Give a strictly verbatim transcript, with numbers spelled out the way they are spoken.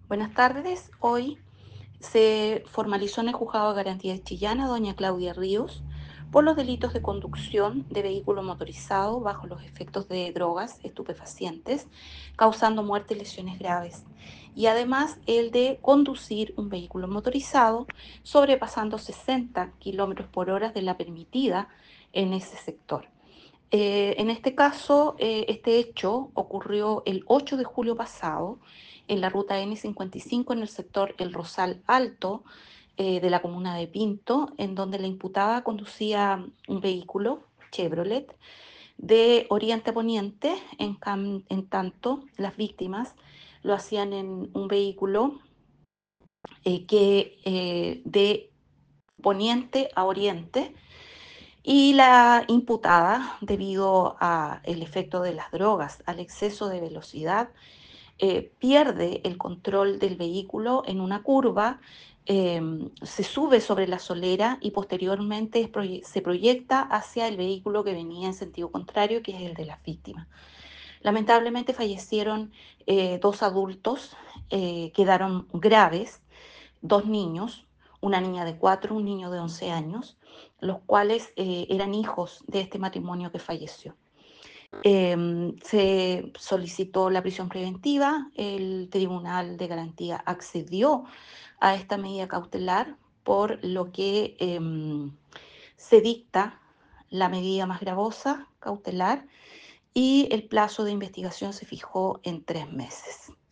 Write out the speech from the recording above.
Buenas tardes. Hoy se formalizó en el Juzgado de Garantía de Chillán a doña Claudia Ríos por los delitos de conducción de vehículo motorizado bajo los efectos de drogas estupefacientes, causando muerte y lesiones graves. Y además el de conducir un vehículo motorizado sobrepasando sesenta kilómetros por hora de la permitida en ese sector. Eh, en este caso, eh, este hecho ocurrió el ocho de julio pasado en la ruta N cincuenta y cinco en el sector El Rosal Alto eh, de la comuna de Pinto, en donde la imputada conducía un vehículo Chevrolet de oriente a poniente, en, cam- en tanto las víctimas lo hacían en un vehículo eh, que eh, de poniente a oriente, y la imputada, debido al efecto de las drogas, al exceso de velocidad, eh, pierde el control del vehículo en una curva, eh, se sube sobre la solera y posteriormente es proye- se proyecta hacia el vehículo que venía en sentido contrario, que es el de las víctimas. Lamentablemente fallecieron eh, dos adultos, eh, quedaron graves dos niños, una niña de cuatro, un niño de once años, los cuales eh, eran hijos de este matrimonio que falleció. Eh, se solicitó la prisión preventiva, el Tribunal de Garantía accedió a esta medida cautelar, por lo que eh, se dicta la medida más gravosa cautelar y el plazo de investigación se fijó en tres meses.